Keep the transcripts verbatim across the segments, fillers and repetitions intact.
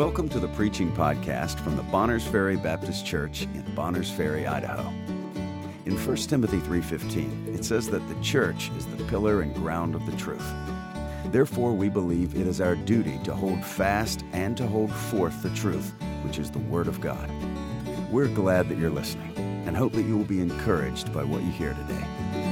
Welcome to the preaching podcast from the Bonners Ferry Baptist Church in Bonners Ferry, Idaho. In First Timothy three fifteen, it says that the church is the pillar and ground of the truth. Therefore, we believe it is our duty to hold fast and to hold forth the truth, which is the Word of God. We're glad that you're listening and hope that you will be encouraged by what you hear today.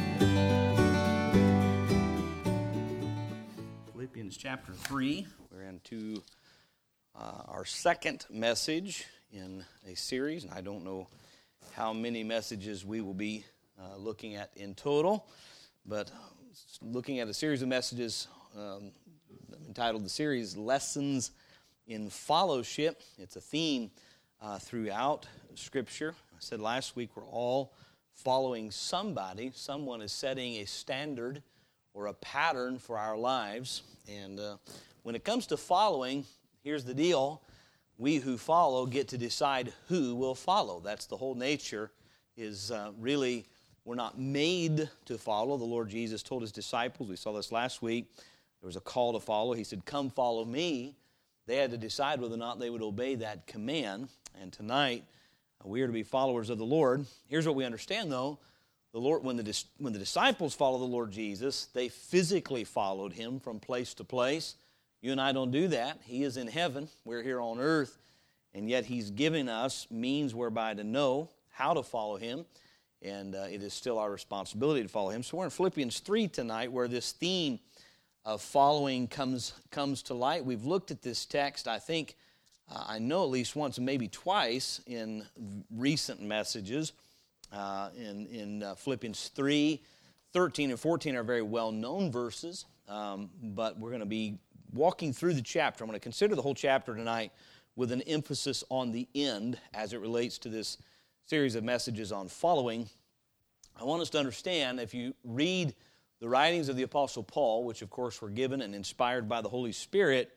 Philippians chapter three, we're into uh, our second message in a series, and I don't know how many messages we will be uh, looking at in total, but looking at a series of messages um, entitled the series Lessons in Fellowship. It's a theme uh, throughout Scripture. I said last week we're all following somebody. Someone is setting a standard or a pattern for our lives. And uh, when it comes to following, here's the deal. We who follow get to decide who will follow. That's the whole nature, is uh, really we're not made to follow. The Lord Jesus told his disciples, we saw this last week, there was a call to follow. He said, come follow me. They had to decide whether or not they would obey that command. And tonight, uh, we are to be followers of the Lord. Here's what we understand, though. The Lord, when the, when the disciples followed the Lord Jesus, they physically followed him from place to place. You and I don't do that. He is in heaven. We're here on earth. And yet he's given us means whereby to know how to follow him. And uh, it is still our responsibility to follow him. So we're in Philippians three tonight, where this theme of following comes, comes to light. We've looked at this text, I think, uh, I know at least once and maybe twice in recent messages. Uh, in in uh, Philippians three, thirteen and fourteen are very well-known verses, um, but we're going to be walking through the chapter. I'm going to consider the whole chapter tonight with an emphasis on the end as it relates to this series of messages on following. I want us to understand, if you read the writings of the Apostle Paul, which of course were given and inspired by the Holy Spirit,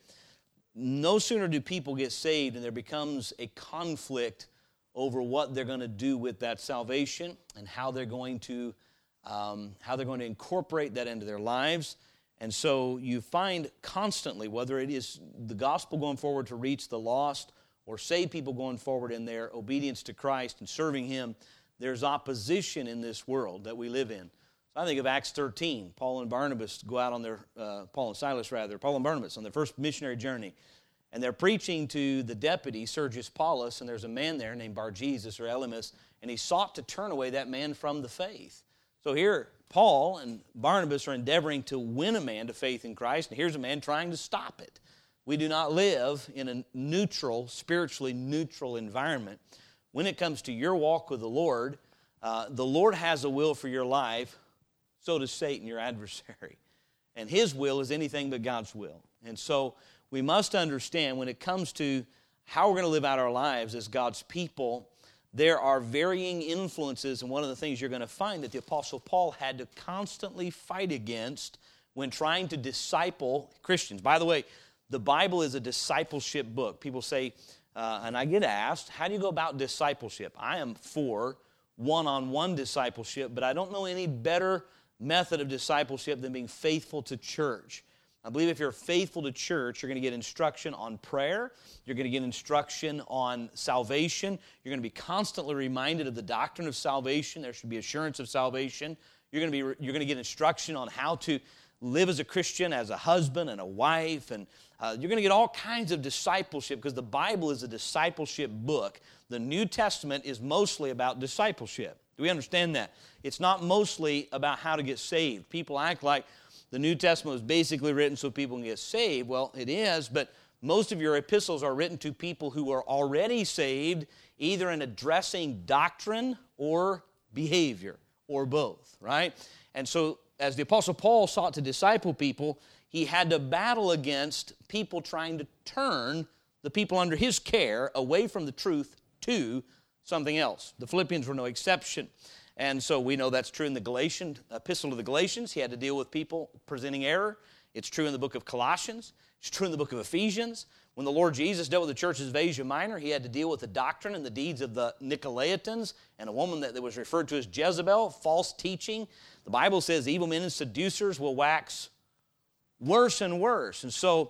no sooner do people get saved and there becomes a conflict over what they're going to do with that salvation and how they're going to um, how they're going to incorporate that into their lives. And so you find constantly, whether it is the gospel going forward to reach the lost or save people going forward in their obedience to Christ and serving him, there's opposition in this world that we live in. So I think of Acts thirteen. Paul and Barnabas go out on their, uh, Paul and Silas rather, Paul and Barnabas on their first missionary journey. And they're preaching to the deputy, Sergius Paulus, and there's a man there named Bar-Jesus or Elymas, and he sought to turn away that man from the faith. So here, Paul and Barnabas are endeavoring to win a man to faith in Christ, and here's a man trying to stop it. We do not live in a neutral, spiritually neutral environment. When it comes to your walk with the Lord, uh, the Lord has a will for your life, so does Satan, your adversary. And his will is anything but God's will. And so we must understand when it comes to how we're going to live out our lives as God's people, there are varying influences, and one of the things you're going to find that the Apostle Paul had to constantly fight against when trying to disciple Christians. By the way, the Bible is a discipleship book. People say, uh, and I get asked, how do you go about discipleship? I am for one-on-one discipleship, but I don't know any better method of discipleship than being faithful to church. I believe if you're faithful to church, you're going to get instruction on prayer. You're going to get instruction on salvation. You're going to be constantly reminded of the doctrine of salvation. There should be assurance of salvation. You're going to be you're going to get instruction on how to live as a Christian, as a husband and a wife, and uh, you're going to get all kinds of discipleship because the Bible is a discipleship book. The New Testament is mostly about discipleship. Do we understand that? It's not mostly about how to get saved. People act like the New Testament was basically written so people can get saved. Well, it is, but most of your epistles are written to people who are already saved, either in addressing doctrine or behavior, or both, right? And so, as the Apostle Paul sought to disciple people, he had to battle against people trying to turn the people under his care away from the truth to something else. The Philippians were no exception. And so we know that's true in the Galatian epistle to the Galatians. He had to deal with people presenting error. It's true in the book of Colossians. It's true in the book of Ephesians. When the Lord Jesus dealt with the churches of Asia Minor, he had to deal with the doctrine and the deeds of the Nicolaitans and a woman that was referred to as Jezebel, false teaching. The Bible says evil men and seducers will wax worse and worse. And so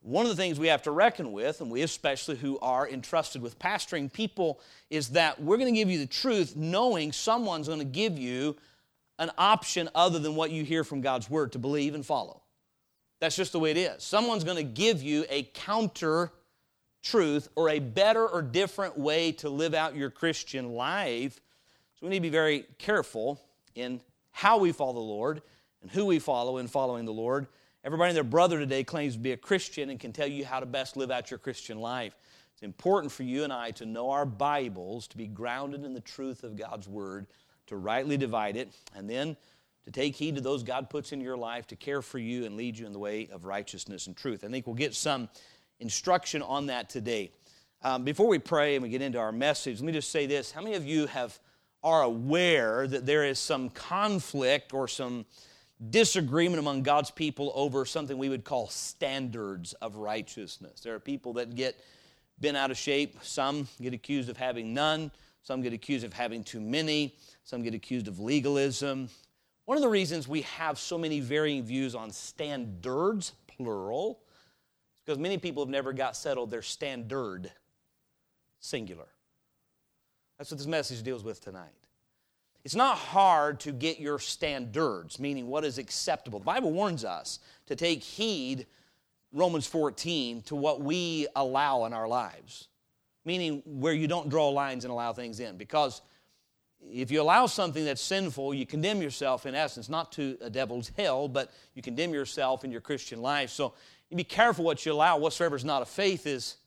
one of the things we have to reckon with, and we especially who are entrusted with pastoring people, is that we're going to give you the truth knowing someone's going to give you an option other than what you hear from God's Word to believe and follow. That's just the way it is. Someone's going to give you a counter truth or a better or different way to live out your Christian life. So we need to be very careful in how we follow the Lord and who we follow in following the Lord. Everybody and their brother today claims to be a Christian and can tell you how to best live out your Christian life. It's important for you and I to know our Bibles, to be grounded in the truth of God's Word, to rightly divide it, and then to take heed to those God puts in your life to care for you and lead you in the way of righteousness and truth. I think we'll get some instruction on that today. Um, before we pray and we get into our message, let me just say this. How many of you have are aware that there is some conflict or some disagreement among God's people over something we would call standards of righteousness? There are people that get bent out of shape. Some get accused of having none. Some get accused of having too many. Some get accused of legalism. One of the reasons we have so many varying views on standards, plural, is because many people have never got settled their standard, singular. That's what this message deals with tonight. It's not hard to get your standards, meaning what is acceptable. The Bible warns us to take heed, Romans fourteen, to what we allow in our lives, meaning where you don't draw lines and allow things in. Because if you allow something that's sinful, you condemn yourself, in essence, not to a devil's hell, but you condemn yourself in your Christian life. So you be careful what you allow. Whatsoever is not of faith is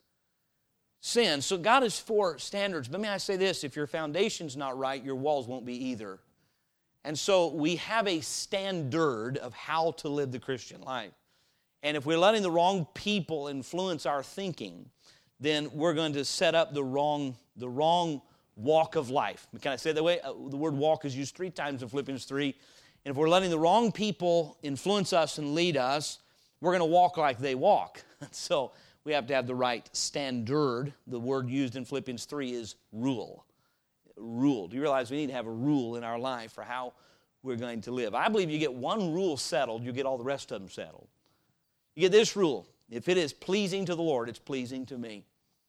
sin. So God is for standards. But may I say this, if your foundation's not right, your walls won't be either. And so we have a standard of how to live the Christian life. And if we're letting the wrong people influence our thinking, then we're going to set up the wrong, the wrong walk of life. Can I say it that way? Uh, the word walk is used three times in Philippians three. And if we're letting the wrong people influence us and lead us, we're going to walk like they walk. So we have to have the right standard. The word used in Philippians three is rule. Rule. Do you realize we need to have a rule in our life for how we're going to live? I believe you get one rule settled, you get all the rest of them settled. You get this rule. If it is pleasing to the Lord, it's pleasing to me.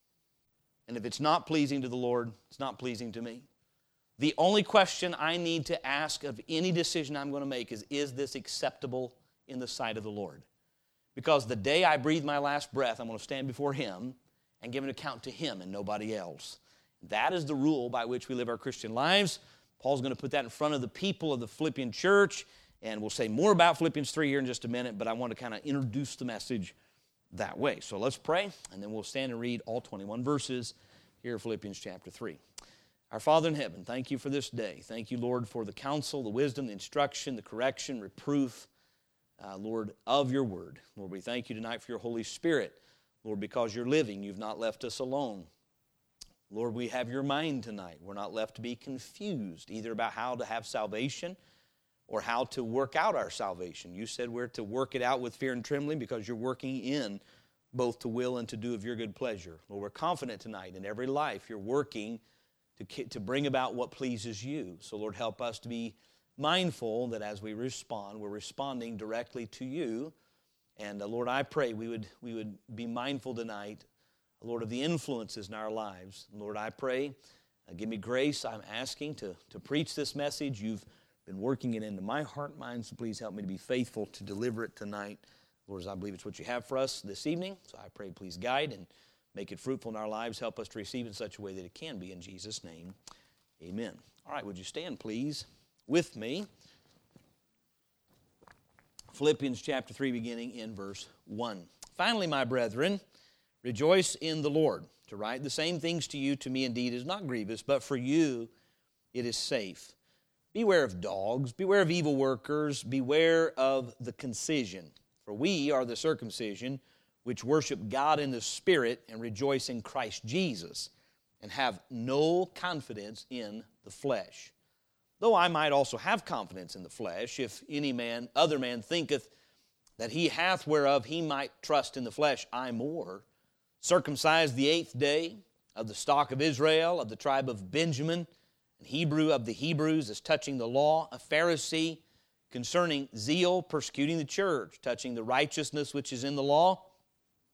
And if it's not pleasing to the Lord, it's not pleasing to me. The only question I need to ask of any decision I'm going to make is, is this acceptable in the sight of the Lord? Because the day I breathe my last breath, I'm going to stand before Him and give an account to Him and nobody else. That is the rule by which we live our Christian lives. Paul's going to put that in front of the people of the Philippian church, and we'll say more about Philippians three here in just a minute, but I want to kind of introduce the message that way. So let's pray, and then we'll stand and read all twenty-one verses here in Philippians chapter three. Our Father in heaven, thank you for this day. Thank you, Lord, for the counsel, the wisdom, the instruction, the correction, reproof, uh, Lord, of your word. Lord, we thank you tonight for your Holy Spirit. Lord, because you're living, you've not left us alone. Lord, we have your mind tonight. We're not left to be confused, either about how to have salvation or how to work out our salvation. You said we're to work it out with fear and trembling because you're working in both to will and to do of your good pleasure. Lord, we're confident tonight in every life you're working to, to bring about what pleases you. So, Lord, help us to be mindful that as we respond, we're responding directly to you. And, uh, Lord, I pray we would, we would be mindful tonight, Lord, of the influences in our lives. Lord, I pray, uh, give me grace. I'm asking to, to preach this message. You've been working it into my heart and mind, so please help me to be faithful to deliver it tonight. Lord, as I believe it's what you have for us this evening, so I pray please guide and make it fruitful in our lives. Help us to receive in such a way that it can be. In Jesus' name, amen. All right, would you stand, please, with me? Philippians chapter three, beginning in verse one. Finally, my brethren, rejoice in the Lord. To write the same things to you, to me indeed, is not grievous, but for you it is safe. Beware of dogs, beware of evil workers, beware of the concision. For we are the circumcision, which worship God in the Spirit and rejoice in Christ Jesus, and have no confidence in the flesh. Though I might also have confidence in the flesh, if any man, other man, thinketh that he hath whereof he might trust in the flesh, I more, circumcised the eighth day, of the stock of Israel, of the tribe of Benjamin, and Hebrew of the Hebrews, as touching the law, a Pharisee, concerning zeal, persecuting the church, touching the righteousness which is in the law,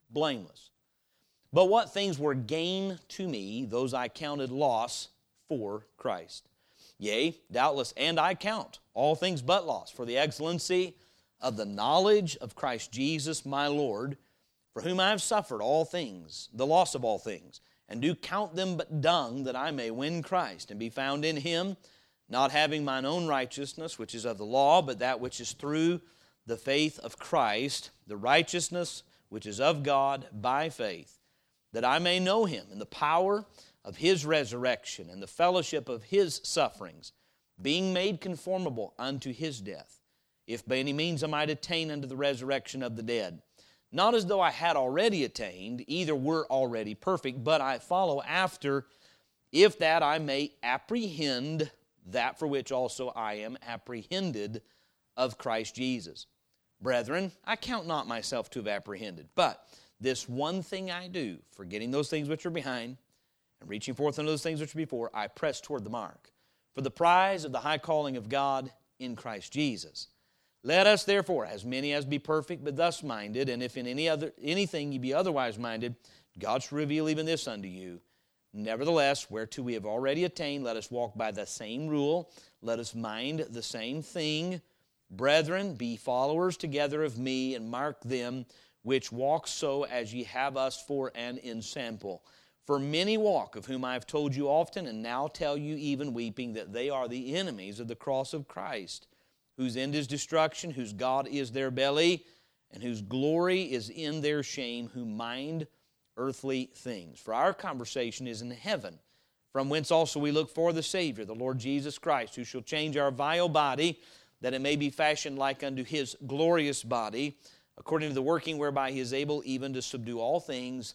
blameless. But what things were gain to me, those I counted loss for Christ. Yea, doubtless, and I count all things but loss for the excellency of the knowledge of Christ Jesus my Lord, for whom I have suffered all things, the loss of all things, and do count them but dung, that I may win Christ, and be found in Him, not having mine own righteousness, which is of the law, but that which is through the faith of Christ, the righteousness which is of God by faith, that I may know Him in the power of His resurrection and the fellowship of His sufferings, being made conformable unto His death, if by any means I might attain unto the resurrection of the dead. Not as though I had already attained, either were already perfect, but I follow after, if that I may apprehend that for which also I am apprehended of Christ Jesus. Brethren, I count not myself to have apprehended, but this one thing I do, forgetting those things which are behind, and reaching forth unto those things which are before, I press toward the mark, for the prize of the high calling of God in Christ Jesus. Let us therefore, as many as be perfect, but thus minded, and if in any other anything ye be otherwise minded, God shall reveal even this unto you. Nevertheless, whereto we have already attained, let us walk by the same rule, let us mind the same thing. Brethren, be followers together of me, and mark them which walk so as ye have us for an ensample. For many walk, of whom I have told you often, and now tell you even weeping, that they are the enemies of the cross of Christ, whose end is destruction, whose God is their belly, and whose glory is in their shame, who mind earthly things. For our conversation is in heaven, from whence also we look for the Savior, the Lord Jesus Christ, who shall change our vile body, that it may be fashioned like unto His glorious body, according to the working whereby He is able even to subdue all things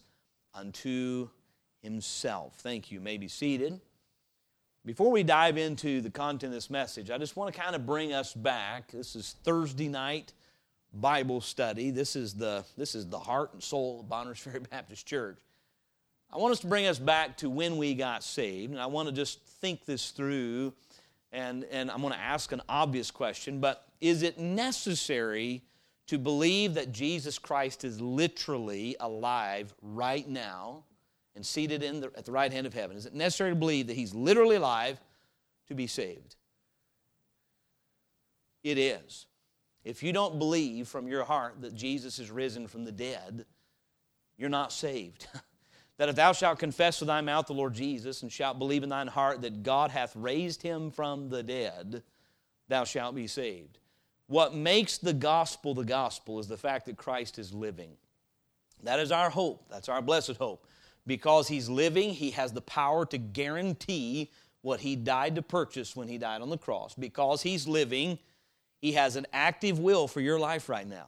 unto Himself. Thank you. You may be seated. Before we dive into the content of this message, I just want to kind of bring us back. This is Thursday night Bible study. This is the, this is the heart and soul of Bonners Ferry Baptist Church. I want us to bring us back to when we got saved, and I want to just think this through, and, and I'm going to ask an obvious question, but is it necessary to believe that Jesus Christ is literally alive right now and seated in the, at the right hand of heaven? Is it necessary to believe that He's literally alive to be saved? It is. If you don't believe from your heart that Jesus is risen from the dead, you're not saved. That if thou shalt confess with thy mouth the Lord Jesus, and shalt believe in thine heart that God hath raised Him from the dead, thou shalt be saved. What makes the gospel the gospel is the fact that Christ is living. That is our hope. That's our blessed hope. Because He's living, He has the power to guarantee what He died to purchase when He died on the cross. Because He's living, He has an active will for your life right now.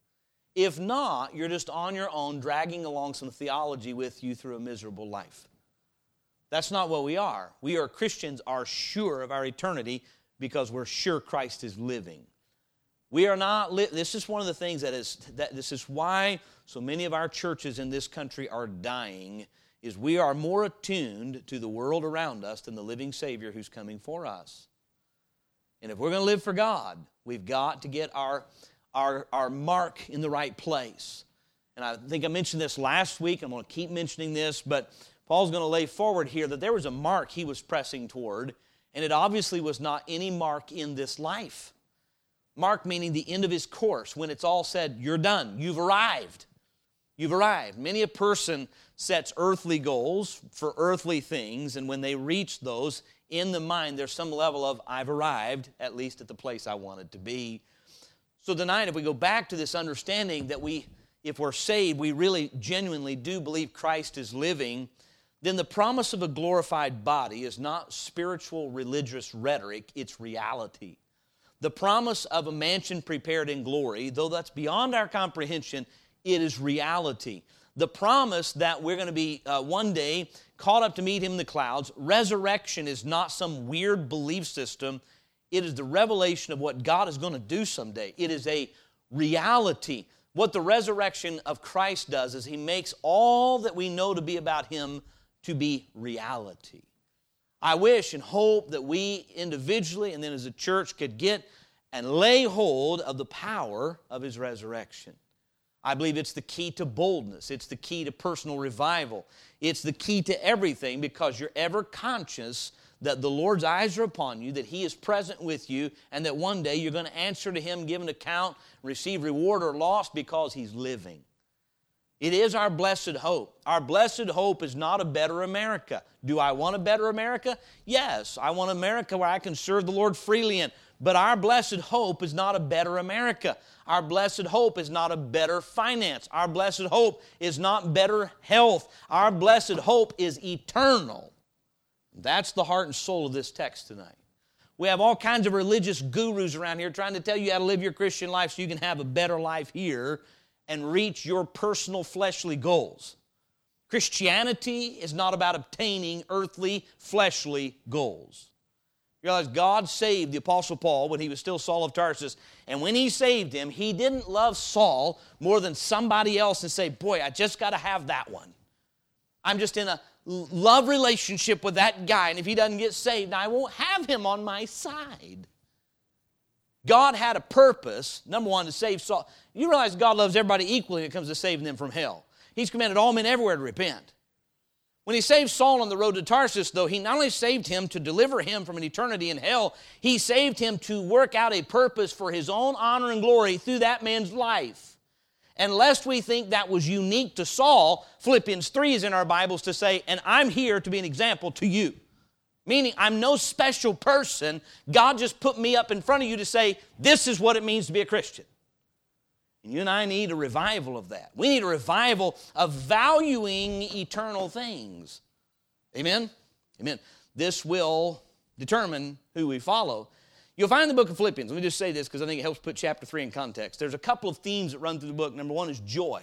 If not, you're just on your own, dragging along some theology with you through a miserable life. That's not what we are. We are Christians, are sure of our eternity because we're sure Christ is living. We are not, li- this is one of the things that is, that this is why so many of our churches in this country are dying, is we are more attuned to the world around us than the living Savior who's coming for us. And if we're going to live for God, we've got to get our, our, our mark in the right place. And I think I mentioned this last week. I'm going to keep mentioning this, but Paul's going to lay forward here that there was a mark he was pressing toward, and it obviously was not any mark in this life. Mark meaning the end of his course, when it's all said, you're done, you've arrived. You've arrived. Many a person sets earthly goals for earthly things, and when they reach those, in the mind, there's some level of, I've arrived, at least at the place I wanted to be. So tonight, if we go back to this understanding that we, if we're saved, we really genuinely do believe Christ is living, then the promise of a glorified body is not spiritual religious rhetoric, it's reality. The promise of a mansion prepared in glory, though that's beyond our comprehension, it is reality. The promise that we're going to be uh, one day caught up to meet Him in the clouds. Resurrection is not some weird belief system. It is the revelation of what God is going to do someday. It is a reality. What the resurrection of Christ does is He makes all that we know to be about Him to be reality. I wish and hope that we individually and then as a church could get and lay hold of the power of His resurrection. I believe it's the key to boldness. It's the key to personal revival. It's the key to everything because you're ever conscious that the Lord's eyes are upon you, that He is present with you, and that one day you're going to answer to Him, give an account, receive reward or loss because He's living. It is our blessed hope. Our blessed hope is not a better America. Do I want a better America? Yes, I want America where I can serve the Lord freely in. But our blessed hope is not a better America. Our blessed hope is not a better finance. Our blessed hope is not better health. Our blessed hope is eternal. That's the heart and soul of this text tonight. We have all kinds of religious gurus around here trying to tell you how to live your Christian life so you can have a better life here and reach your personal fleshly goals. Christianity is not about obtaining earthly, fleshly goals. You realize God saved the Apostle Paul when he was still Saul of Tarsus, and when He saved him, He didn't love Saul more than somebody else and say, boy, I just got to have that one. I'm just in a love relationship with that guy, and if he doesn't get saved, I won't have him on my side. God had a purpose, number one, to save Saul. You realize God loves everybody equally when it comes to saving them from hell. He's commanded all men everywhere to repent. When He saved Saul on the road to Tarsus, though, He not only saved him to deliver him from an eternity in hell, He saved him to work out a purpose for His own honor and glory through that man's life. And lest we think that was unique to Saul, Philippians three is in our Bibles to say, and I'm here to be an example to you. Meaning, I'm no special person. God just put me up in front of you to say, this is what it means to be a Christian. And you and I need a revival of that. We need a revival of valuing eternal things. Amen? Amen. This will determine who we follow. You'll find in the book of Philippians, let me just say this because I think it helps put chapter three in context. There's a couple of themes that run through the book. Number one is joy.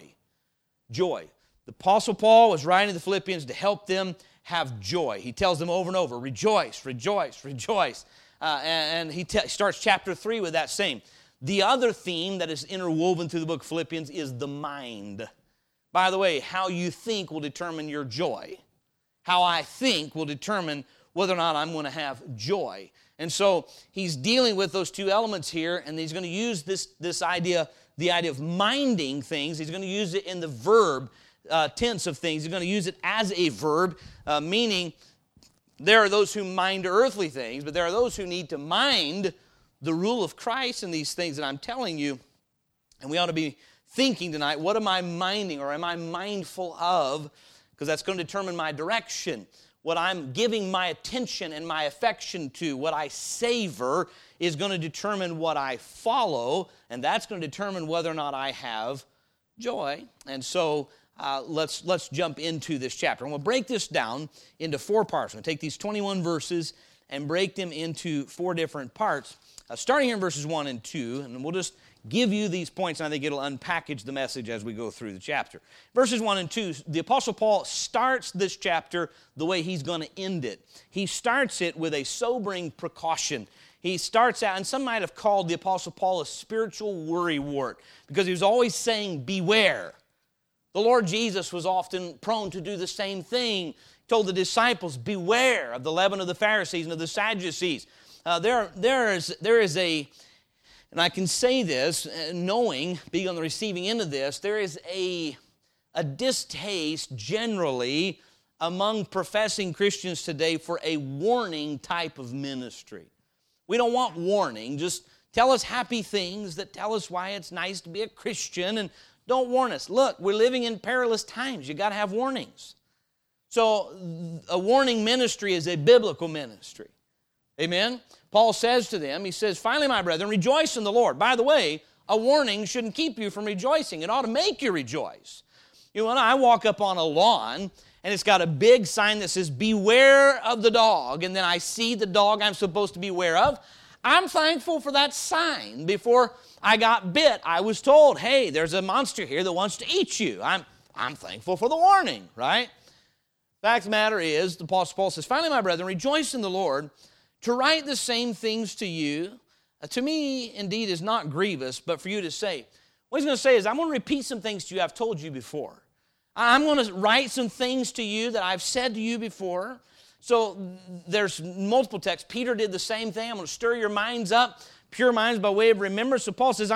Joy. The Apostle Paul was writing to the Philippians to help them have joy. He tells them over and over, rejoice, rejoice, rejoice. Uh, and, and he te- starts chapter three with that same. The other theme that is interwoven through the book of Philippians is the mind. By the way, how you think will determine your joy. How I think will determine whether or not I'm going to have joy. And so he's dealing with those two elements here, and he's going to use this, this idea, the idea of minding things. He's going to use it in the verb uh, tense of things. He's going to use it as a verb, uh, meaning there are those who mind earthly things, but there are those who need to mind the rule of Christ in these things that I'm telling you. And we ought to be thinking tonight, what am I minding or am I mindful of? Because that's going to determine my direction. What I'm giving my attention and my affection to, what I savor, is going to determine what I follow, and that's going to determine whether or not I have joy. And so uh, let's let's jump into this chapter. And we'll break this down into four parts. We'll take these twenty-one verses and break them into four different parts, uh, starting here in verses one and two, and we'll just give you these points, and I think it'll unpackage the message as we go through the chapter. Verses one and two, the Apostle Paul starts this chapter the way he's going to end it. He starts it with a sobering precaution. He starts out, and some might have called the Apostle Paul a spiritual worrywart, because he was always saying, beware. The Lord Jesus was often prone to do the same thing. He told the disciples, beware of the leaven of the Pharisees and of the Sadducees. Uh, there, there is, there is a... And I can say this, knowing, being on the receiving end of this, there is a, a distaste generally among professing Christians today for a warning type of ministry. We don't want warning. Just tell us happy things that tell us why it's nice to be a Christian, and don't warn us. Look, we're living in perilous times. You've got to have warnings. So a warning ministry is a biblical ministry. Amen? Paul says to them, he says, finally, my brethren, rejoice in the Lord. By the way, a warning shouldn't keep you from rejoicing. It ought to make you rejoice. You know, when I walk up on a lawn, and it's got a big sign that says, beware of the dog, and then I see the dog I'm supposed to beware of, I'm thankful for that sign. Before I got bit, I was told, hey, there's a monster here that wants to eat you. I'm, I'm thankful for the warning, right? Fact of the matter is, the Apostle Paul says, finally, my brethren, rejoice in the Lord. To write the same things to you, uh, to me, indeed, is not grievous, but for you to say. What he's going to say is, I'm going to repeat some things to you I've told you before. I'm going to write some things to you that I've said to you before. So there's multiple texts. Peter did the same thing. I'm going to stir your minds up, pure minds by way of remembrance. So Paul says, I'm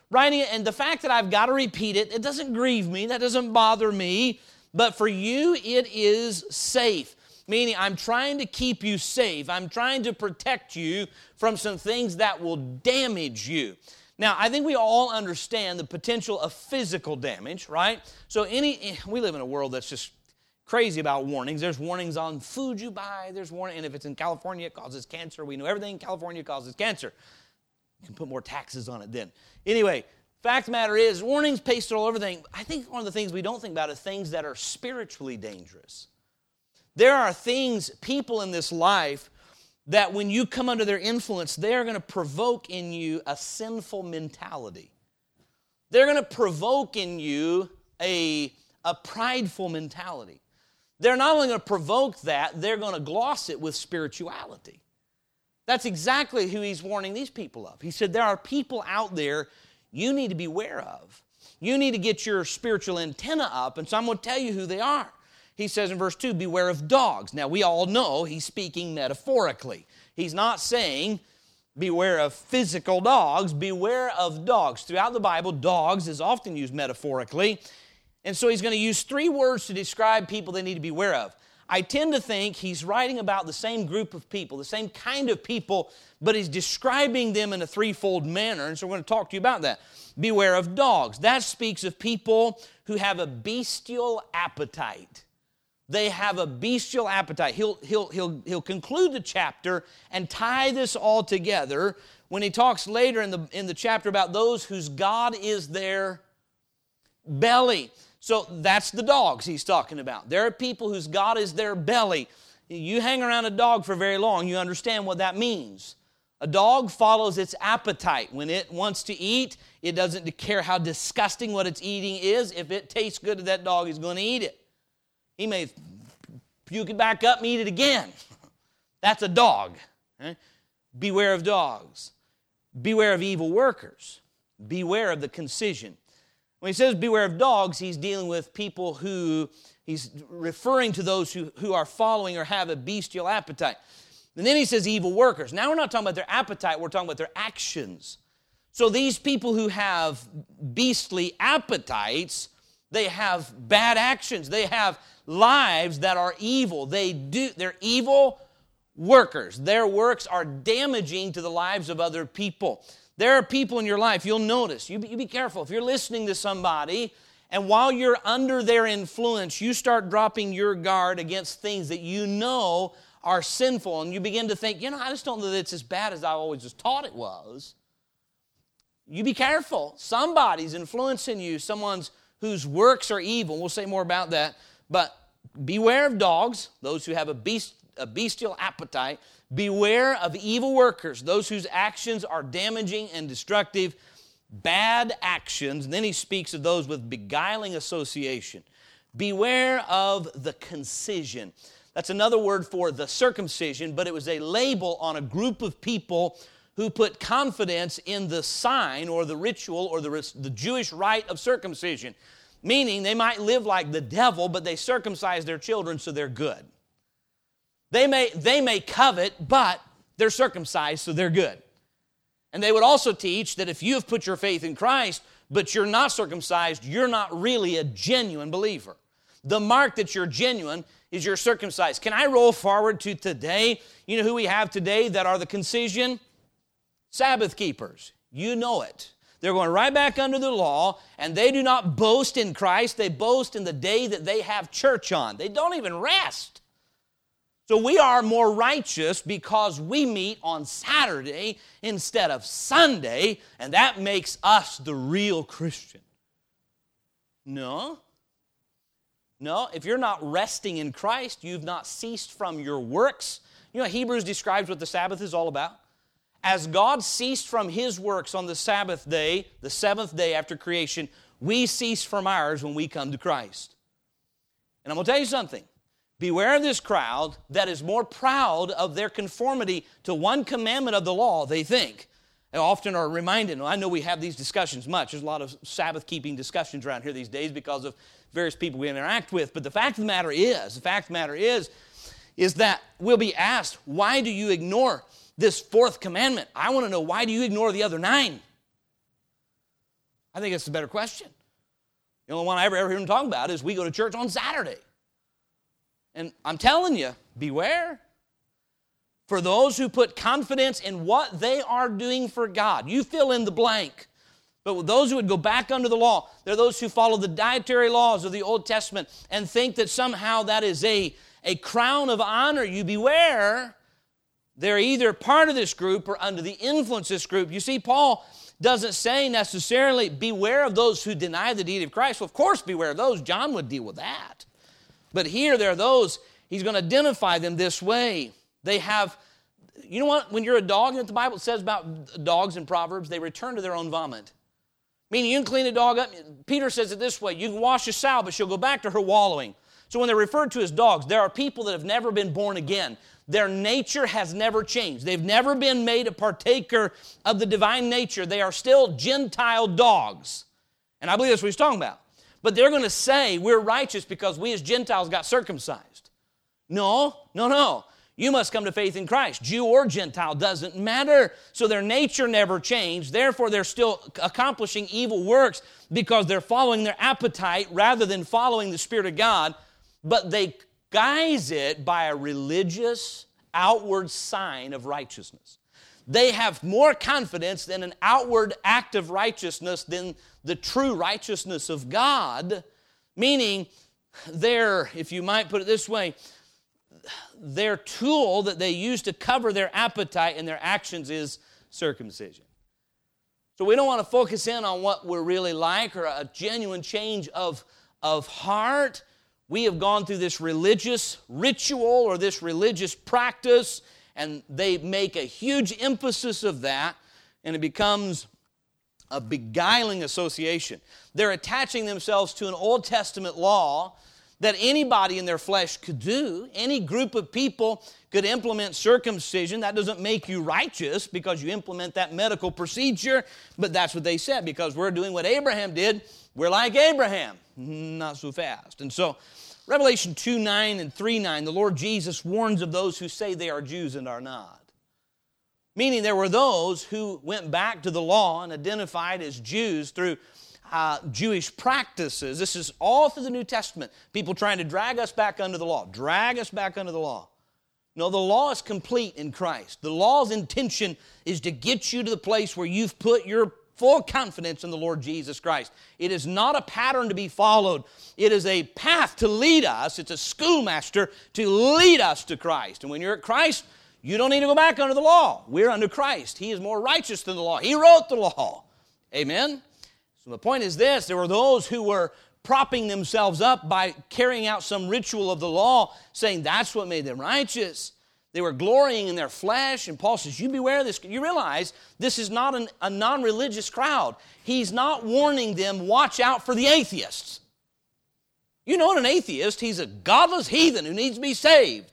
writing it, and the fact that I've got to repeat it, it doesn't grieve me, that doesn't bother me, but for you it is safe. Meaning I'm trying to keep you safe. I'm trying to protect you from some things that will damage you. Now, I think we all understand the potential of physical damage, right? So any, we live in a world that's just crazy about warnings. There's warnings on food you buy. There's warning, and if it's in California, it causes cancer. We know everything in California causes cancer. You can put more taxes on it then. Anyway, fact of the matter is, warnings pasted all over everything. I think one of the things we don't think about is things that are spiritually dangerous. There are things, people in this life, that when you come under their influence, they're going to provoke in you a sinful mentality. They're going to provoke in you a, a prideful mentality. They're not only going to provoke that, they're going to gloss it with spirituality. That's exactly who he's warning these people of. He said, there are people out there you need to be aware of. You need to get your spiritual antenna up, and so I'm going to tell you who they are. He says in verse two, beware of dogs. Now, we all know he's speaking metaphorically. He's not saying beware of physical dogs. Beware of dogs. Throughout the Bible, dogs is often used metaphorically. And so he's going to use three words to describe people they need to be aware of. I tend to think he's writing about the same group of people, the same kind of people, but he's describing them in a threefold manner, and so we're going to talk to you about that. Beware of dogs. That speaks of people who have a bestial appetite. They have a bestial appetite. He'll, he'll, he'll, he'll conclude the chapter and tie this all together when he talks later in the, in the chapter about those whose God is their belly. So that's the dogs he's talking about. There are people whose God is their belly. You hang around a dog for very long, you understand what that means. A dog follows its appetite. When it wants to eat, it doesn't care how disgusting what it's eating is. If it tastes good to that dog, he's going to eat it. He may puke it back up and eat it again. That's a dog. Right? Beware of dogs. Beware of evil workers. Beware of the concision. When he says beware of dogs, he's dealing with people who, he's referring to those who, who are following or have a bestial appetite. And then he says evil workers. Now we're not talking about their appetite, we're talking about their actions. So these people who have beastly appetites, they have bad actions. They have lives that are evil. They do, they're evil workers. Their works are damaging to the lives of other people. There are people in your life, you'll notice, you be, you be careful. If you're listening to somebody and while you're under their influence, you start dropping your guard against things that you know are sinful, and you begin to think, you know, I just don't know that it's as bad as I always just taught it was. You be careful. Somebody's influencing you, someone's whose works are evil. We'll say more about that. But beware of dogs, those who have a, beast, a bestial appetite. Beware of evil workers, those whose actions are damaging and destructive. Bad actions. And then he speaks of those with beguiling association. Beware of the concision. That's another word for the circumcision, but it was a label on a group of people who put confidence in the sign or the ritual or the, the Jewish rite of circumcision. Meaning they might live like the devil, but they circumcise their children so they're good. They may, they may covet, but they're circumcised so they're good. And they would also teach that if you have put your faith in Christ, but you're not circumcised, you're not really a genuine believer. The mark that you're genuine is you're circumcised. Can I roll forward to today? You know who we have today that are the concision? Sabbath keepers. You know it. They're going right back under the law, and they do not boast in Christ. They boast in the day that they have church on. They don't even rest. So we are more righteous because we meet on Saturday instead of Sunday, and that makes us the real Christian. No. No, if you're not resting in Christ, you've not ceased from your works. You know, Hebrews describes what the Sabbath is all about. As God ceased from His works on the Sabbath day, the seventh day after creation, we cease from ours when we come to Christ. And I'm going to tell you something. Beware of this crowd that is more proud of their conformity to one commandment of the law, they think. They often are reminded, I know we have these discussions much. There's a lot of Sabbath-keeping discussions around here these days because of various people we interact with. But the fact of the matter is, the fact of the matter is, is that we'll be asked, why do you ignore this fourth commandment? I want to know, why do you ignore the other nine? I think it's a better question. The only one I ever, ever hear them talk about is we go to church on Saturday. And I'm telling you, beware. For those who put confidence in what they are doing for God, you fill in the blank. But with those who would go back under the law, they're those who follow the dietary laws of the Old Testament and think that somehow that is a, a crown of honor. You beware. They're either part of this group or under the influence of this group. You see, Paul doesn't say necessarily beware of those who deny the deity of Christ. Well, of course, beware of those. John would deal with that. But here there are those, he's going to identify them this way. They have, you know what, when you're a dog, that the Bible says about dogs in Proverbs, they return to their own vomit. Meaning you can clean a dog up. Peter says it this way, you can wash a sow, but she'll go back to her wallowing. So when they're referred to as dogs, there are people that have never been born again. Their nature has never changed. They've never been made a partaker of the divine nature. They are still Gentile dogs. And I believe that's what he's talking about. But they're going to say we're righteous because we as Gentiles got circumcised. No, no, no. You must come to faith in Christ. Jew or Gentile, doesn't matter. So their nature never changed. Therefore, they're still accomplishing evil works because they're following their appetite rather than following the Spirit of God. But they guise it by a religious outward sign of righteousness. They have more confidence in an outward act of righteousness than the true righteousness of God, meaning their, if you might put it this way, their tool that they use to cover their appetite and their actions is circumcision. So we don't want to focus in on what we're really like or a genuine change of, of heart. We have gone through this religious ritual or this religious practice, and they make a huge emphasis of that, and it becomes a beguiling association. They're attaching themselves to an Old Testament law that anybody in their flesh could do. Any group of people could implement circumcision. That doesn't make you righteous because you implement that medical procedure, but that's what they said. Because we're doing what Abraham did, we're like Abraham. Not so fast. And so, Revelation two nine and three nine, the Lord Jesus warns of those who say they are Jews and are not. Meaning there were those who went back to the law and identified as Jews through uh, Jewish practices. This is all through the New Testament. People trying to drag us back under the law. Drag us back under the law. No, the law is complete in Christ. The law's intention is to get you to the place where you've put your full confidence in the Lord Jesus Christ. It is not a pattern to be followed. It is a path to lead us. It's a schoolmaster to lead us to Christ. And when you're at Christ, you don't need to go back under the law. We're under Christ. He is more righteous than the law. He wrote the law. Amen? So the point is this. There were those who were propping themselves up by carrying out some ritual of the law, saying that's what made them righteous. They were glorying in their flesh, and Paul says, you beware of this. You realize this is not an, a non-religious crowd. He's not warning them, watch out for the atheists. You know an atheist, he's a godless heathen who needs to be saved.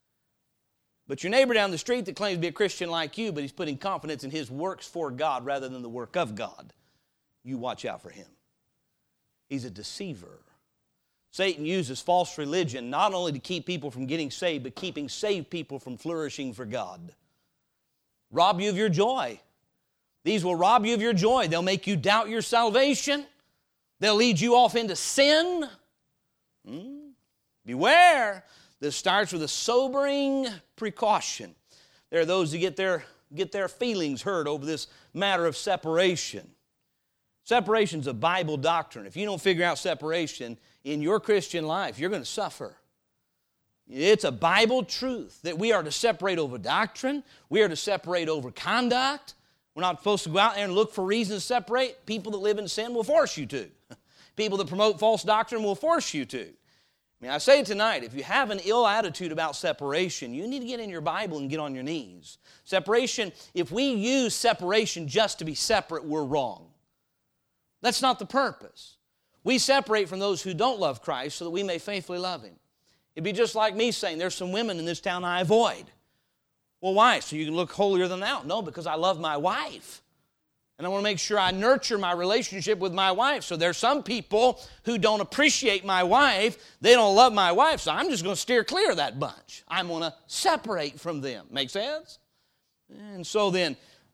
But your neighbor down the street that claims to be a Christian like you, but he's putting confidence in his works for God rather than the work of God, you watch out for him. He's a deceiver. Satan uses false religion not only to keep people from getting saved, but keeping saved people from flourishing for God. Rob you of your joy. These will rob you of your joy. They'll make you doubt your salvation. They'll lead you off into sin. Hmm? Beware. This starts with a sobering precaution. There are those who get their, get their feelings hurt over this matter of separation. Separation's a Bible doctrine. If you don't figure out separation in your Christian life, you're going to suffer. It's a Bible truth that we are to separate over doctrine. We are to separate over conduct. We're not supposed to go out there and look for reasons to separate. People that live in sin will force you to. People that promote false doctrine will force you to. I mean, I say tonight, if you have an ill attitude about separation, you need to get in your Bible and get on your knees. Separation, if we use separation just to be separate, we're wrong. That's not the purpose. We separate from those who don't love Christ so that we may faithfully love Him. It'd be just like me saying, there's some women in this town I avoid. Well, why? So you can look holier than thou? No, because I love my wife. And I want to make sure I nurture my relationship with my wife. So there's some people who don't appreciate my wife. They don't love my wife. So I'm just going to steer clear of that bunch. I'm going to separate from them. Make sense? And so then,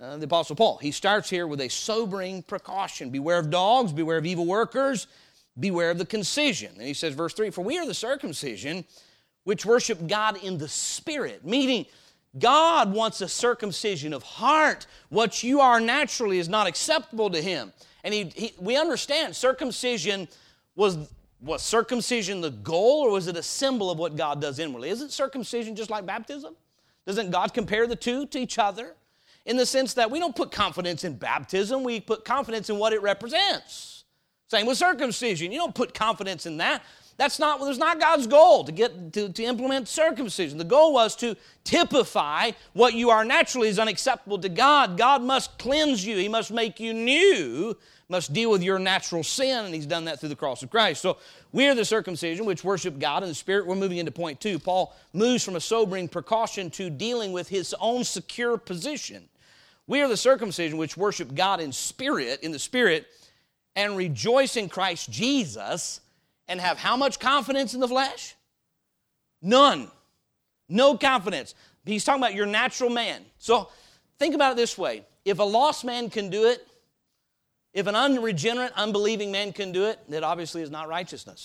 uh, the Apostle Paul. He starts here with a sobering precaution. Beware of dogs, beware of evil workers, beware of the concision. And he says, verse three, for we are the circumcision which worship God in the Spirit, meaning God wants a circumcision of heart. What you are naturally is not acceptable to Him. And he, he, we understand circumcision, was, was circumcision the goal, or was it a symbol of what God does inwardly? Isn't circumcision just like baptism? Doesn't God compare the two to each other? In the sense that we don't put confidence in baptism, we put confidence in what it represents. Same with circumcision. You don't put confidence in that. That's not, well, that's not God's goal to get to, to implement circumcision. The goal was to typify what you are naturally is unacceptable to God. God must cleanse you. He must make you new, must deal with your natural sin, and He's done that through the cross of Christ. So we are the circumcision which worship God in the Spirit. We're moving into point two. Paul moves from a sobering precaution to dealing with his own secure position. We are the circumcision which worship God in spirit, in the Spirit, and rejoice in Christ Jesus, and have how much confidence in the flesh? None. No confidence. He's talking about your natural man. So think about it this way. If a lost man can do it, if an unregenerate, unbelieving man can do it, that obviously is not righteousness.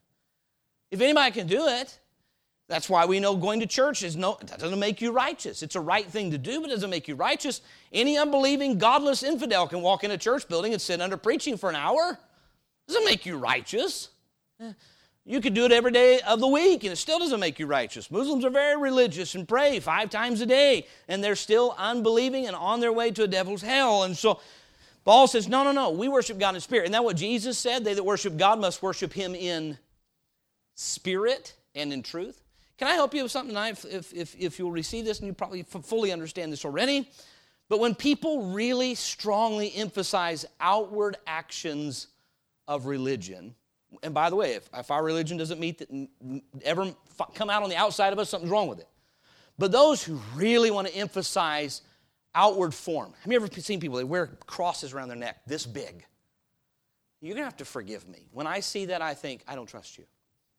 If anybody can do it, that's why we know going to church is no, that doesn't make you righteous. It's a right thing to do, but it doesn't make you righteous. Any unbelieving, godless infidel can walk in a church building and sit under preaching for an hour. It doesn't make you righteous. You could do it every day of the week, and it still doesn't make you righteous. Muslims are very religious and pray five times a day, and they're still unbelieving and on their way to a devil's hell. And so Paul says, no, no, no, we worship God in spirit. Isn't that what Jesus said? They that worship God must worship Him in spirit and in truth. Can I help you with something tonight, if, if, if you'll receive this, and you probably fully understand this already? But when people really strongly emphasize outward actions of religion, and by the way, if, if our religion doesn't meet that, ever come out on the outside of us, something's wrong with it. But those who really want to emphasize outward form. Have you ever seen people, they wear crosses around their neck this big? You're going to have to forgive me. When I see that, I think, I don't trust you.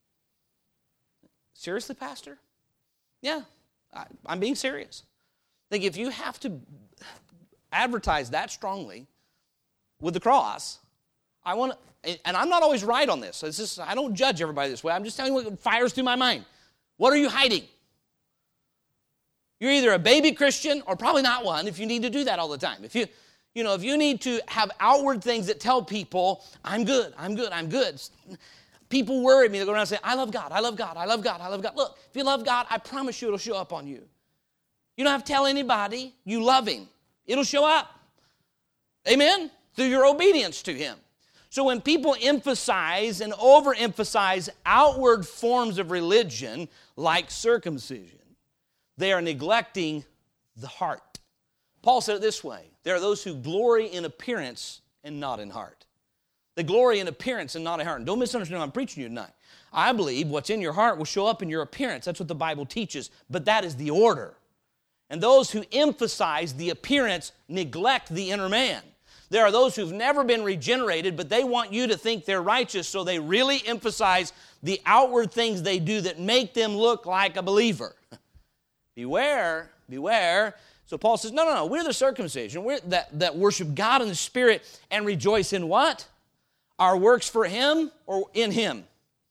Seriously, Pastor? Yeah, I, I'm being serious. I think if you have to advertise that strongly with the cross, I want to, and I'm not always right on this. It's just, I don't judge everybody this way. I'm just telling you what fires through my mind. What are you hiding? You're either a baby Christian or probably not one if you need to do that all the time. If you, you know, if you need to have outward things that tell people, I'm good, I'm good, I'm good. People worry me. They go around and say, I love God, I love God, I love God, I love God. Look, if you love God, I promise you it'll show up on you. You don't have to tell anybody you love Him. It'll show up. Amen? Through your obedience to Him. So when people emphasize and overemphasize outward forms of religion like circumcision, they are neglecting the heart. Paul said it this way, there are those who glory in appearance and not in heart. They glory in appearance and not in heart. And don't misunderstand what I'm preaching to you tonight. I believe what's in your heart will show up in your appearance. That's what the Bible teaches. But that is the order. And those who emphasize the appearance neglect the inner man. There are those who've never been regenerated, but they want you to think they're righteous, so they really emphasize the outward things they do that make them look like a believer. Beware, beware. So Paul says, no, no, no, we're the circumcision we're that, that worship God in the Spirit and rejoice in what? Our works for Him or in Him?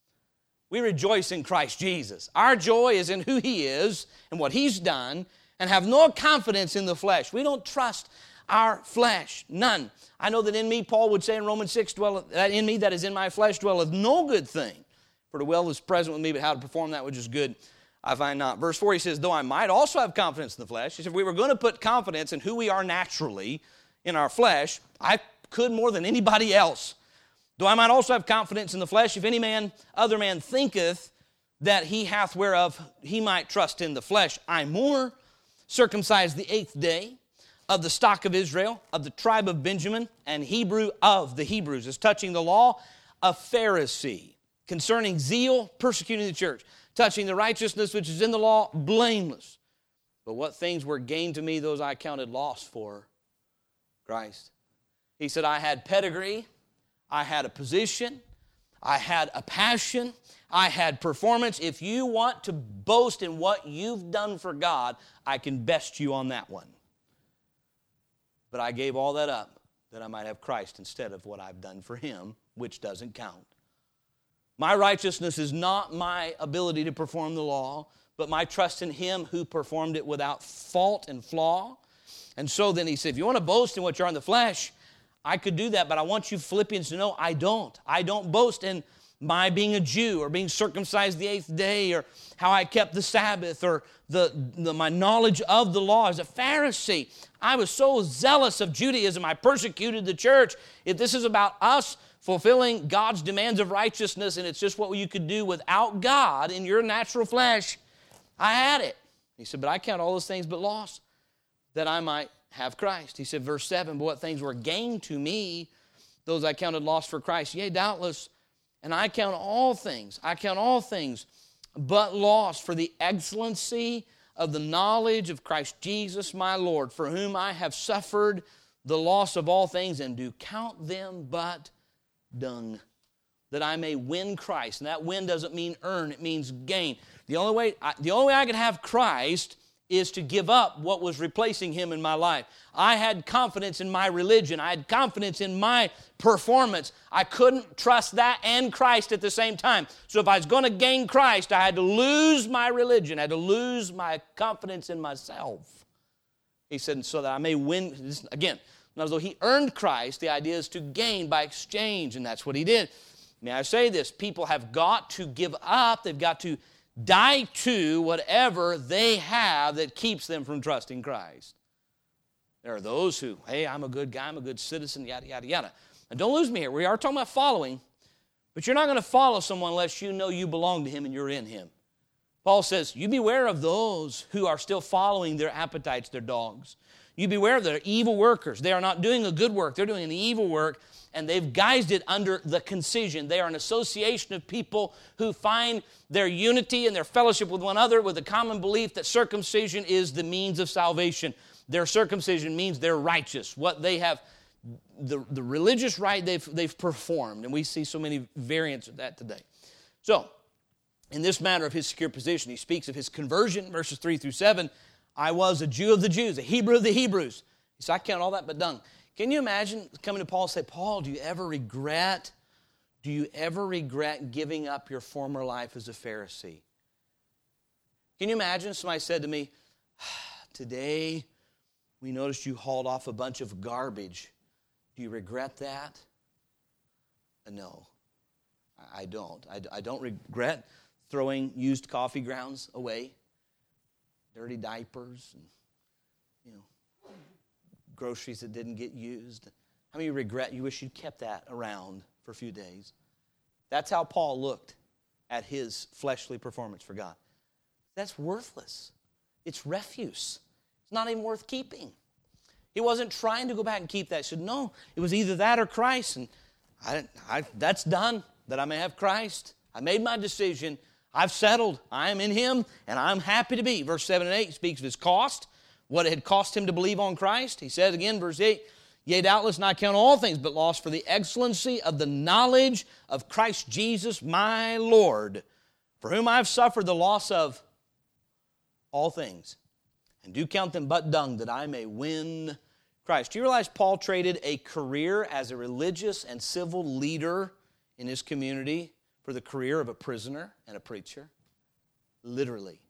We rejoice in Christ Jesus. Our joy is in who He is and what He's done, and have no confidence in the flesh. We don't trust our flesh, none. I know that in me, Paul would say in Romans six, dwelleth, that in me that is in my flesh dwelleth no good thing. For the will is present with me, but how to perform that which is good, I find not. Verse four, he says, though I might also have confidence in the flesh. He said, if we were going to put confidence in who we are naturally in our flesh, I could more than anybody else. Though I might also have confidence in the flesh, if any man, other man thinketh that he hath whereof he might trust in the flesh, I more, circumcised the eighth day, of the stock of Israel, of the tribe of Benjamin, and Hebrew of the Hebrews, as touching the law, a Pharisee, concerning zeal, persecuting the church, touching the righteousness which is in the law, blameless. But what things were gained to me, those I counted loss for Christ. He said, I had pedigree, I had a position, I had a passion, I had performance. If you want to boast in what you've done for God, I can best you on that one. But I gave all that up that I might have Christ instead of what I've done for Him, which doesn't count. My righteousness is not my ability to perform the law, but my trust in Him who performed it without fault and flaw. And so then he said, if you want to boast in what you are in the flesh, I could do that, but I want you Philippians to know I don't. I don't boast in my being a Jew or being circumcised the eighth day or how I kept the Sabbath or the, the my knowledge of the law. As a Pharisee, I was so zealous of Judaism, I persecuted the church. If this is about us fulfilling God's demands of righteousness and it's just what you could do without God in your natural flesh, I had it. He said, but I count all those things but loss that I might have Christ. He said, verse seven, but what things were gain to me, those I counted loss for Christ. Yea, doubtless, and I count all things, I count all things but loss for the excellency of the knowledge of Christ Jesus my Lord, for whom I have suffered the loss of all things, and do count them but dung, that I may win Christ. And that win doesn't mean earn, it means gain. The only way I, the only way I can have Christ is to give up what was replacing Him in my life. I had confidence in my religion. I had confidence in my performance. I couldn't trust that and Christ at the same time. So if I was going to gain Christ, I had to lose my religion. I had to lose my confidence in myself. He said, so that I may win. Again, not as though He earned Christ. The idea is to gain by exchange, and that's what He did. May I say this? People have got to give up. They've got to die to whatever they have that keeps them from trusting Christ. There are those who, hey, I'm a good guy, I'm a good citizen, yada, yada, yada. And don't lose me here. We are talking about following, but you're not going to follow someone unless you know you belong to Him and you're in Him. Paul says, you beware of those who are still following their appetites, their dogs. You beware of their evil workers. They are not doing a good work. They're doing an evil work, and they've guised it under the concision. They are an association of people who find their unity and their fellowship with one another with a common belief that circumcision is the means of salvation. Their circumcision means they're righteous. What they have, the, the religious rite they've, they've performed, and we see so many variants of that today. So, in this matter of his secure position, he speaks of his conversion, verses three through seven. I was a Jew of the Jews, a Hebrew of the Hebrews. He said, I count all that but dung. Can you imagine coming to Paul and say, Paul, do you ever regret, do you ever regret giving up your former life as a Pharisee? Can you imagine somebody said to me, today we noticed you hauled off a bunch of garbage. Do you regret that? No, I don't. I don't regret throwing used coffee grounds away, dirty diapers, and, you know, groceries that didn't get used. How many regret you wish you'd kept that around for a few days? That's how Paul looked at his fleshly performance for God. That's worthless. It's refuse. It's not even worth keeping. He wasn't trying to go back and keep that. He said, no, it was either that or Christ. And I, I, that's done, that I may have Christ. I made my decision. I've settled. I am in Him, and I'm happy to be. Verse seven and eight speaks of His cost, what it had cost Him to believe on Christ. He says again, verse eight, yea, doubtless, and I count all things but loss for the excellency of the knowledge of Christ Jesus my Lord, for whom I have suffered the loss of all things, and do count them but dung, that I may win Christ. Do you realize Paul traded a career as a religious and civil leader in his community for the career of a prisoner and a preacher? Literally.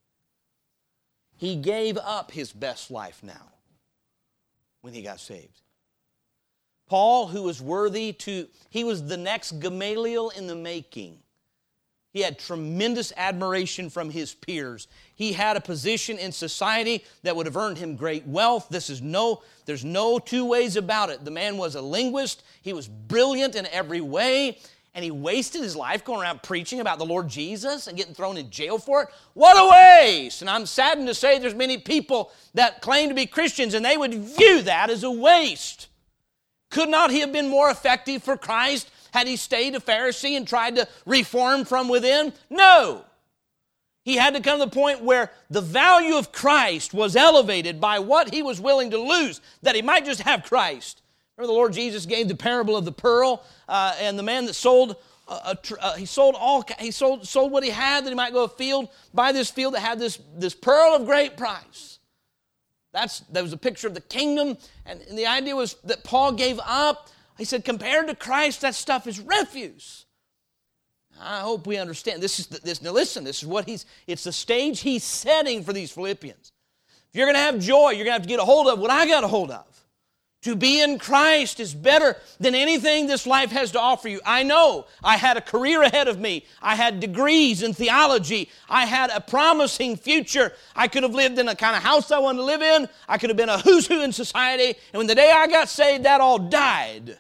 He gave up his best life now when he got saved. Paul, who was worthy to, he was the next Gamaliel in the making. He had tremendous admiration from his peers. He had a position in society that would have earned him great wealth. This is no, there's no two ways about it. The man was a linguist. He was brilliant in every way. And he wasted his life going around preaching about the Lord Jesus and getting thrown in jail for it. What a waste! And I'm saddened to say there's many people that claim to be Christians and they would view that as a waste. Could not he have been more effective for Christ had he stayed a Pharisee and tried to reform from within? No. He had to come to the point where the value of Christ was elevated by what he was willing to lose, that he might just have Christ. Remember the Lord Jesus gave the parable of the pearl, uh, and the man that sold, uh, a, uh, he sold all, he sold sold what he had that he might go a field, buy this field that had this, this pearl of great price. That's, that was a picture of the kingdom, and, and the idea was that Paul gave up. He said, compared to Christ, that stuff is refuse. I hope we understand. This is the, this. Now listen, this is what he's, it's the stage he's setting for these Philippians. If you're going to have joy, you're going to have to get a hold of what I got a hold of. To be in Christ is better than anything this life has to offer you. I know I had a career ahead of me. I had degrees in theology. I had a promising future. I could have lived in a kind of house I wanted to live in. I could have been a who's who in society. And when the day I got saved, that all died.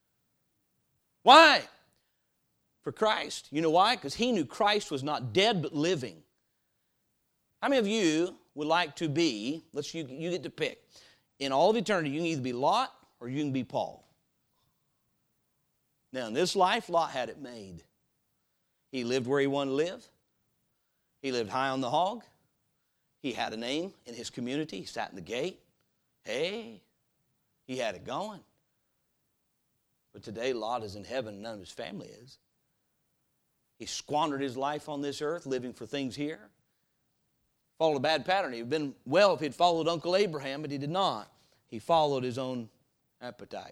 Why? For Christ. You know why? Because he knew Christ was not dead but living. How many of you would like to be, let's you, you get to pick, in all of eternity, you can either be Lot or you can be Paul. Now, in this life, Lot had it made. He lived where he wanted to live. He lived high on the hog. He had a name in his community. He sat in the gate. Hey, he had it going. But today, Lot is in heaven and none of his family is. He squandered his life on this earth, living for things here. Followed a bad pattern. He would have been well if he had followed Uncle Abraham, but he did not. He followed his own appetite.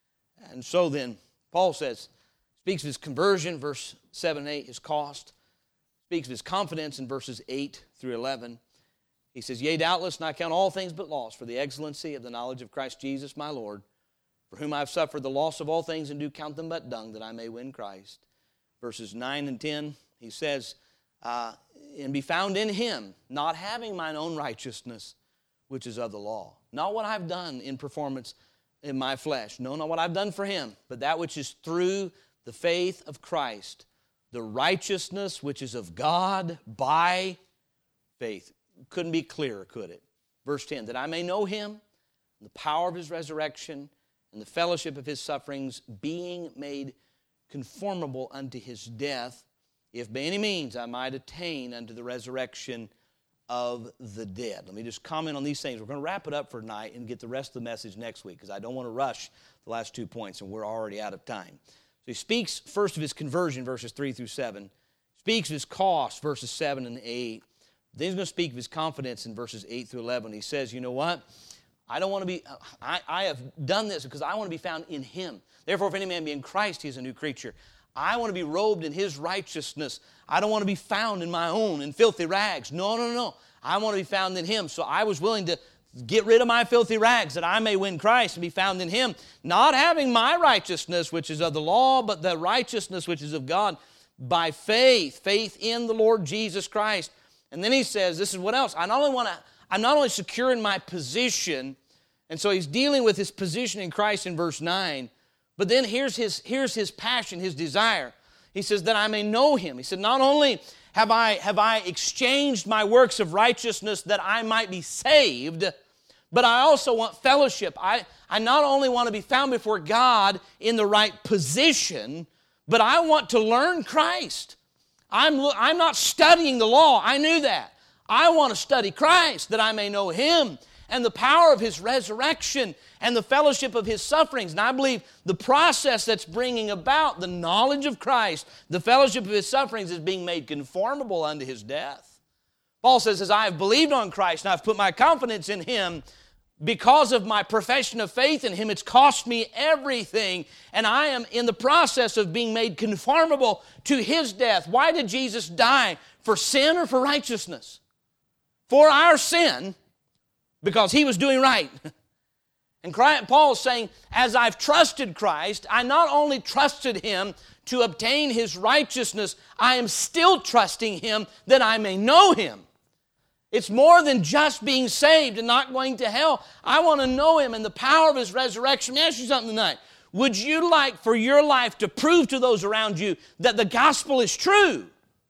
And so then, Paul says, speaks of his conversion, verse seven and eight, his cost. Speaks of his confidence in verses eight through eleven. He says, yea, doubtless, and I count all things but loss for the excellency of the knowledge of Christ Jesus my Lord, for whom I have suffered the loss of all things, and do count them but dung, that I may win Christ. Verses nine and ten, he says, uh, and be found in him, not having mine own righteousness, which is of the law. Not what I've done in performance in my flesh. No, not what I've done for him, but that which is through the faith of Christ, the righteousness which is of God by faith. Couldn't be clearer, could it? Verse ten, that I may know him, the power of his resurrection, and the fellowship of his sufferings, being made conformable unto his death, if by any means I might attain unto the resurrection of the dead. Let me just comment on these things. We're going to wrap it up for tonight and get the rest of the message next week because I don't want to rush the last two points and we're already out of time. So he speaks first of his conversion, verses three through seven. Speaks of his cost, verses seven and eight. Then he's going to speak of his confidence in verses eight through eleven. He says, you know what? I don't want to be, I, I have done this because I want to be found in him. Therefore, if any man be in Christ, he is a new creature. I want to be robed in his righteousness. I don't want to be found in my own, in filthy rags. No, no, no. I want to be found in him. So I was willing to get rid of my filthy rags that I may win Christ and be found in him, not having my righteousness, which is of the law, but the righteousness which is of God by faith, faith in the Lord Jesus Christ. And then he says, this is what else? I not only want to, I'm not only secure in my position, and so he's dealing with his position in Christ in verse nine, but then here's his, here's his passion, his desire. He says, that I may know him. He said, not only have I, have I exchanged my works of righteousness that I might be saved, but I also want fellowship. I, I not only want to be found before God in the right position, but I want to learn Christ. I'm, I'm not studying the law. I knew that. I want to study Christ, that I may know him and the power of his resurrection and the fellowship of his sufferings. And I believe the process that's bringing about the knowledge of Christ, the fellowship of his sufferings, is being made conformable unto his death. Paul says, as I have believed on Christ and I've put my confidence in him, because of my profession of faith in him, it's cost me everything. And I am in the process of being made conformable to his death. Why did Jesus die? For sin or for righteousness? For our sin, because he was doing right. And Paul is saying, as I've trusted Christ, I not only trusted him to obtain his righteousness, I am still trusting him that I may know him. It's more than just being saved and not going to hell. I want to know him and the power of his resurrection. Let me ask you something tonight. Would you like for your life to prove to those around you that the gospel is true?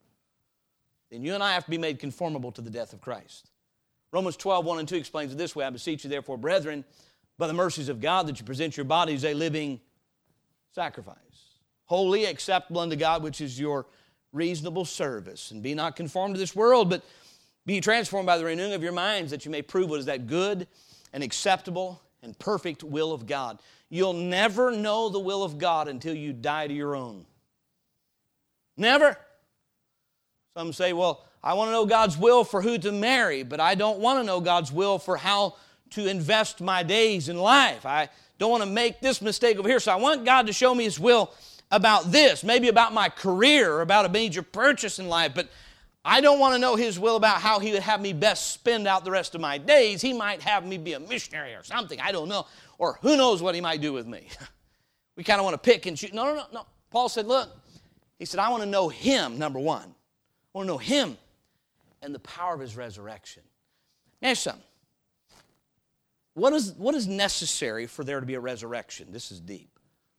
Then you and I have to be made conformable to the death of Christ. Romans twelve, one and two explains it this way. I beseech you therefore, brethren, by the mercies of God, that you present your bodies a living sacrifice, holy, acceptable unto God, which is your reasonable service. And be not conformed to this world, but be transformed by the renewing of your minds, that you may prove what is that good and acceptable and perfect will of God. You'll never know the will of God until you die to your own. Never. Some say, well, I want to know God's will for who to marry, but I don't want to know God's will for how to invest my days in life. I don't want to make this mistake over here, so I want God to show me His will about this, maybe about my career, or about a major purchase in life, but I don't want to know His will about how He would have me best spend out the rest of my days. He might have me be a missionary or something, I don't know, or who knows what He might do with me. We kind of want to pick and choose. No, no, no, no. Paul said, look, he said, I want to know Him, number one. I want to know Him and the power of His resurrection. Now, something. What is, what is necessary for there to be a resurrection? This is deep.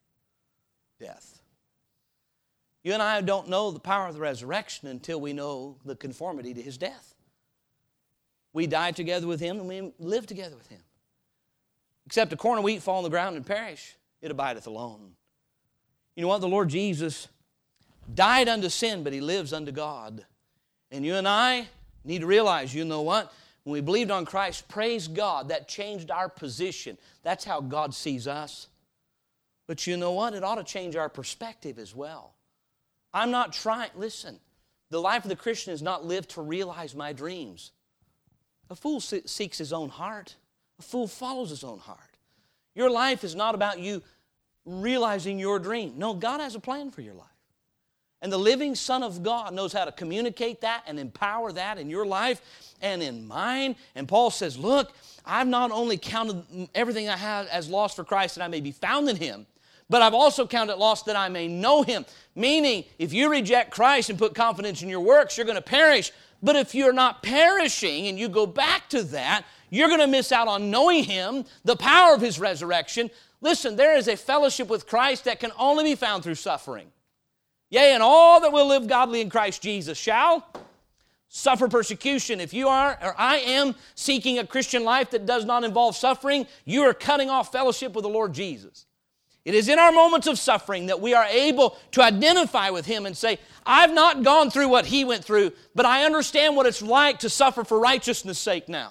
Death. You and I don't know the power of the resurrection until we know the conformity to His death. We die together with Him and we live together with Him. Except a corn of wheat fall on the ground and perish, it abideth alone. You know what? The Lord Jesus died unto sin, but He lives unto God. And you and I need to realize, you know what? When we believed on Christ, praise God, that changed our position. That's how God sees us. But you know what? It ought to change our perspective as well. I'm not trying, listen, the life of the Christian is not lived to realize my dreams. A fool seeks his own heart. A fool follows his own heart. Your life is not about you realizing your dream. No, God has a plan for your life. And the living Son of God knows how to communicate that and empower that in your life and in mine. And Paul says, look, I've not only counted everything I have as lost for Christ that I may be found in Him, but I've also counted it lost that I may know Him. Meaning, if you reject Christ and put confidence in your works, you're going to perish. But if you're not perishing and you go back to that, you're going to miss out on knowing Him, the power of His resurrection. Listen, there is a fellowship with Christ that can only be found through suffering. Yea, and all that will live godly in Christ Jesus shall suffer persecution. If you are, or I am, seeking a Christian life that does not involve suffering, you are cutting off fellowship with the Lord Jesus. It is in our moments of suffering that we are able to identify with Him and say, I've not gone through what He went through, but I understand what it's like to suffer for righteousness' sake now.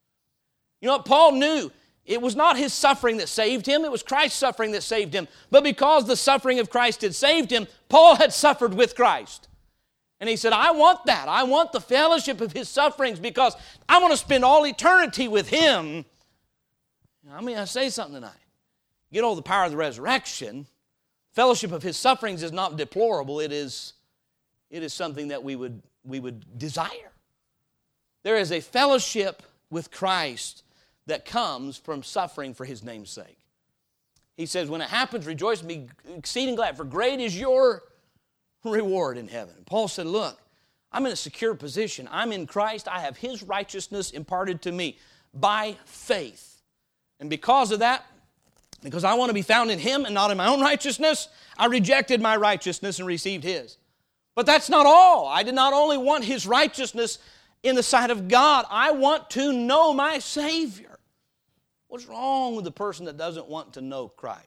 You know what? Paul knew it was not his suffering that saved him, it was Christ's suffering that saved him. But because the suffering of Christ had saved him, Paul had suffered with Christ. And he said, I want that. I want the fellowship of His sufferings because I want to spend all eternity with Him. I mean, I say something tonight. Get all the power of the resurrection. Fellowship of His sufferings is not deplorable. It is, it is something that we would, we would desire. There is a fellowship with Christ that comes from suffering for His name's sake. He says, when it happens, rejoice and be exceeding glad, for great is your reward in heaven. Paul said, look, I'm in a secure position. I'm in Christ. I have His righteousness imparted to me by faith. And because of that, because I want to be found in Him and not in my own righteousness, I rejected my righteousness and received His. But that's not all. I did not only want His righteousness in the sight of God, I want to know my Savior. What's wrong with the person that doesn't want to know Christ?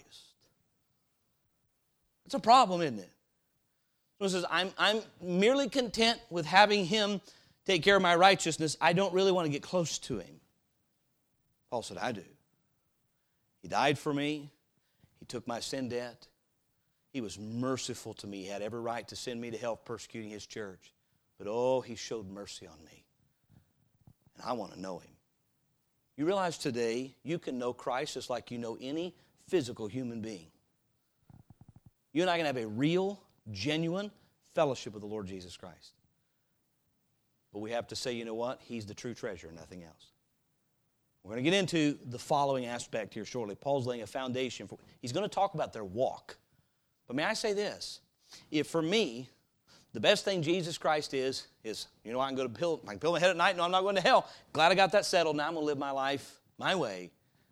It's a problem, isn't it? So it says, I'm, I'm merely content with having Him take care of my righteousness. I don't really want to get close to Him. Paul said, I do. He died for me. He took my sin debt. He was merciful to me. He had every right to send me to hell persecuting His church. But oh, He showed mercy on me. And I want to know Him. You realize today you can know Christ just like you know any physical human being. You and I can have a real, genuine fellowship with the Lord Jesus Christ. But we have to say, you know what? He's the true treasure, nothing else. We're going to get into the following aspect here shortly. Paul's laying a foundation. For, he's going to talk about their walk. But may I say this? If for me, the best thing Jesus Christ is, is, you know, I can go to pill, I can pill my head at night. No, I'm not going to hell. Glad I got that settled. Now I'm going to live my life my way.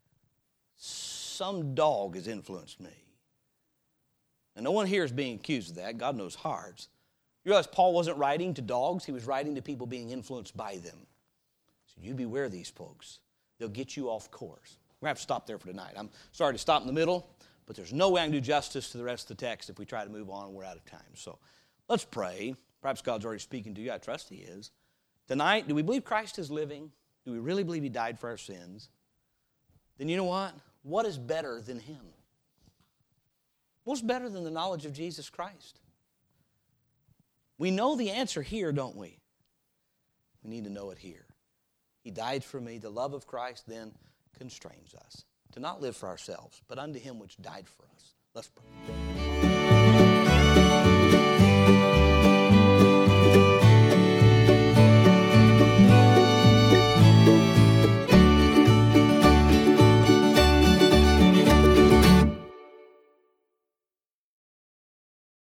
Some dog has influenced me. And no one here is being accused of that. God knows hearts. You realize Paul wasn't writing to dogs. He was writing to people being influenced by them. So you beware of these folks. They'll get you off course. We're going to have to stop there for tonight. I'm sorry to stop in the middle, but there's no way I can do justice to the rest of the text if we try to move on and we're out of time. So let's pray. Perhaps God's already speaking to you. I trust He is. Tonight, do we believe Christ is living? Do we really believe He died for our sins? Then you know what? What is better than Him? What's better than the knowledge of Jesus Christ? We know the answer here, don't we? We need to know it here. He died for me. The love of Christ then constrains us to not live for ourselves, but unto him which died for us. Let's pray.